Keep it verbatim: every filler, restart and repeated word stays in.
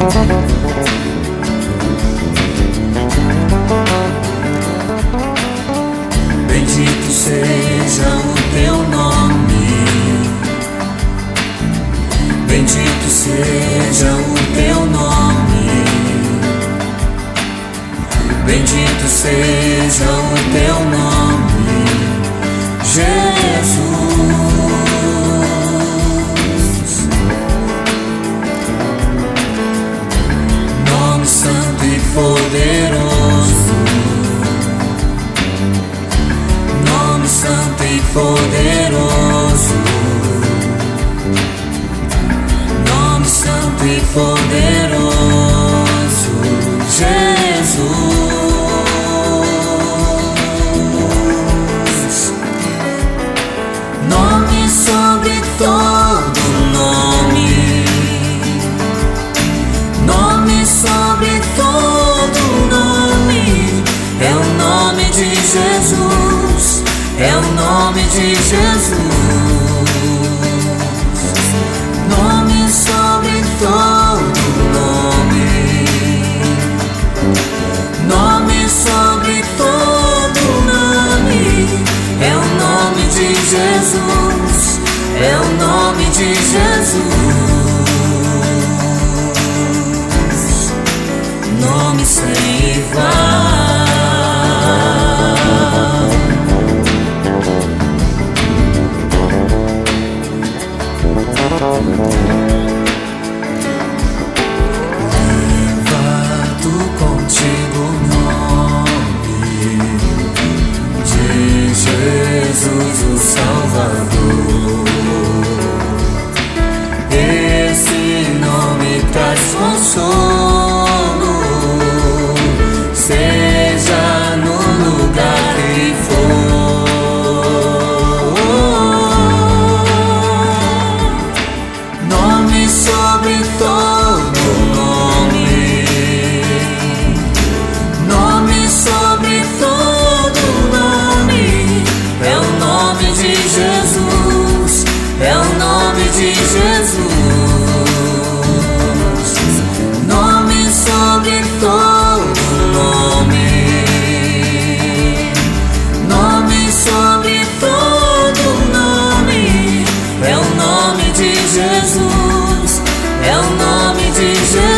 Bendito seja o teu nome, bendito seja o teu nome, bendito seja o teu nome, Jesus. Nome santo e poderoso, nome santo e poderoso, nome santo e poderoso, Jesus. Nome sobre todo nome, nome sobre todo nome, é o nome de Jesus, é o nome de Jesus. Nome sobre todo nome, nome sobre todo nome, é o nome de Jesus, é o nome de Jesus. Nome sem igual. Levado contigo o nome de Jesus o Salvador. Esse nome traz consolo, seja no lugar que for. Nome sobre todo nome, nome sobre todo nome, é o nome de Jesus, é o nome de Jesus. Nome sobre todo nome, nome sobre todo nome, é o nome de Jesus, é o nome de Jesus.